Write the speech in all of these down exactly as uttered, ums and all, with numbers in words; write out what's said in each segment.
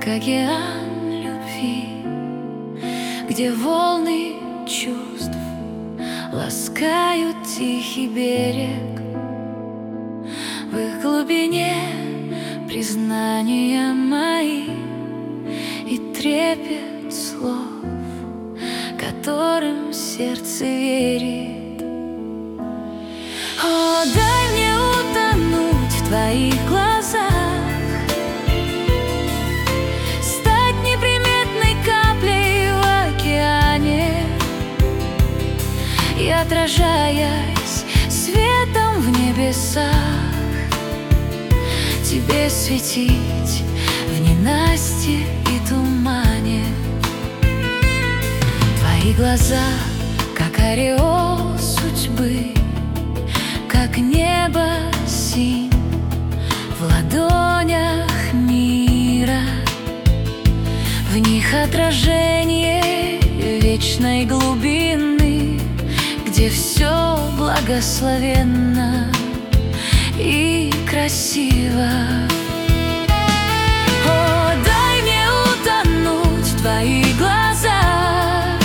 как океан любви, где волны чувств ласкают тихий берег. В их глубине признания мои и трепет слов, которым сердце верит. О, дай мне утонуть в твоих глазах, стать неприметной каплей в океане и, отражаясь светом в небесах, тебе светить в ненастье и тумане. Твои глаза, как ореол судьбы, как небо синь в ладонях мира. В них отражение вечной глубины, где все благословенно и красиво. О, дай мне утонуть в твоих глазах,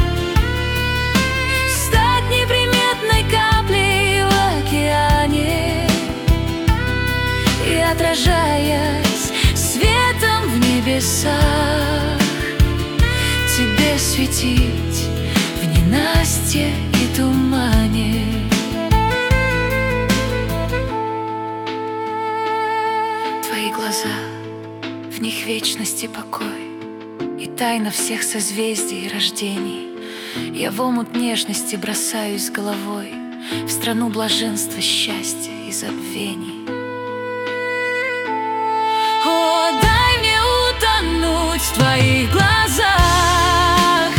стать неприметной каплей в океане и, отражаясь светом в небесах, тебе светить в ненастье и тумане. Твои глаза, в них вечность и покой, и тайна всех созвездий и рождений. Я в омут нежности бросаюсь головой в страну блаженства, счастья и забвений. О, дай мне утонуть в твоих глазах,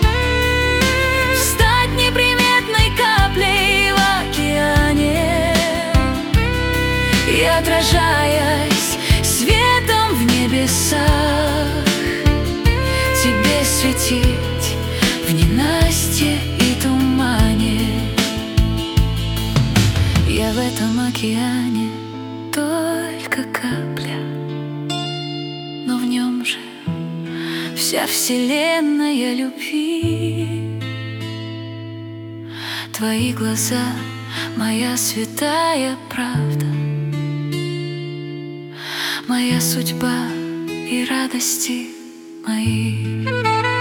стать неприметной каплей в океане и, отражаясь светом в небесах, тебе светить в ненастье и тумане. Я в этом океане только капля, но в нем же вся вселенная любви. Твои глаза — моя святая правда, моя судьба и радости мои.